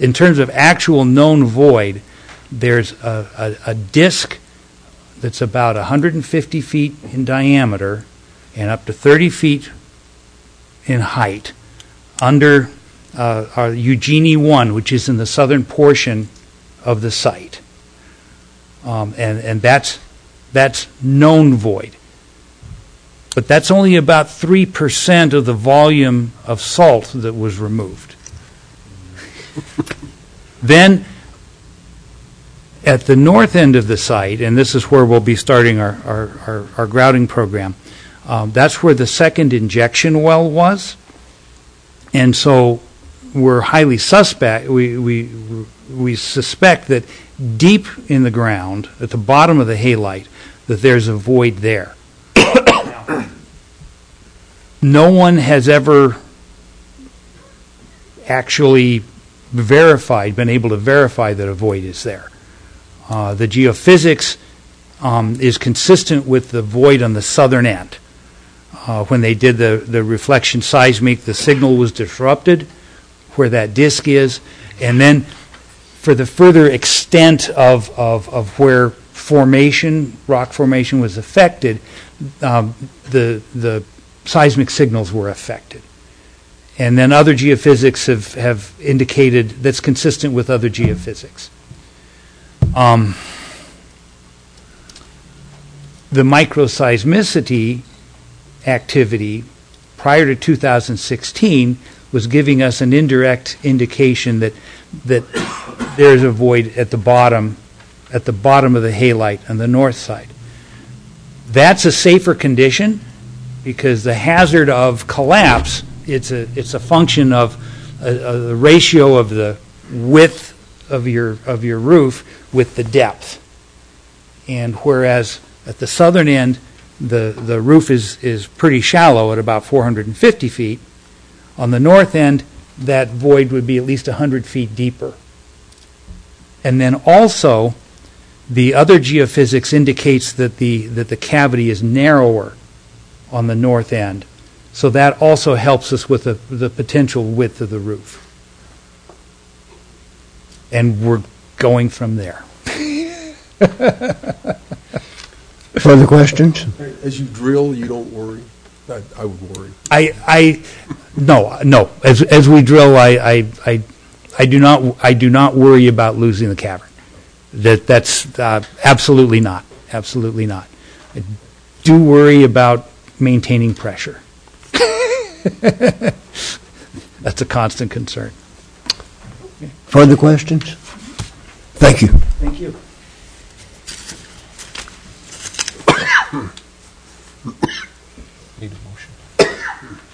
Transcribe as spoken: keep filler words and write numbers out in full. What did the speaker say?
in terms of actual known void, there's a, a, a disk that's about one hundred fifty feet in diameter and up to thirty feet in height under uh, our Eugenie one, which is in the southern portion of the site. Um, and, and that's, that's known void. But that's only about three percent of the volume of salt that was removed. Then, at the north end of the site, and this is where we'll be starting our, our, our, our grouting program, um, that's where the second injection well was. And so we're highly suspect, we, we, we suspect that deep in the ground, at the bottom of the halite, that there's a void there. No one has ever actually verified, been able to verify that a void is there. Uh, the geophysics um, is consistent with the void on the southern end. Uh, when they did the, the reflection seismic, the signal was disrupted where that disk is, and then for the further extent of, of, of where formation, rock formation was affected, um, the the seismic signals were affected. And then other geophysics have, have indicated that's consistent with other geophysics. Um, the microseismicity activity prior to two thousand sixteen was giving us an indirect indication that that there's a void at the bottom, at the bottom of the halite on the north side. That's a safer condition because the hazard of collapse, it's a it's a function of a, a ratio of the width of your of your roof with the depth. And whereas at the southern end, the, the roof is, is pretty shallow at about four hundred fifty feet. On the north end, that void would be at least one hundred feet deeper. And then also, the other geophysics indicates that the that the cavity is narrower on the north end. So that also helps us with the, the potential width of the roof. And we're going from there. Further questions? As you drill, you don't worry? I, I would worry. I, I, no, no. As as we drill, I, I, I, I do not, I do not worry about losing the cavern. That that's uh, absolutely not, absolutely not. I do worry about maintaining pressure. That's a constant concern. Further questions? Thank you. Thank you. Need a motion.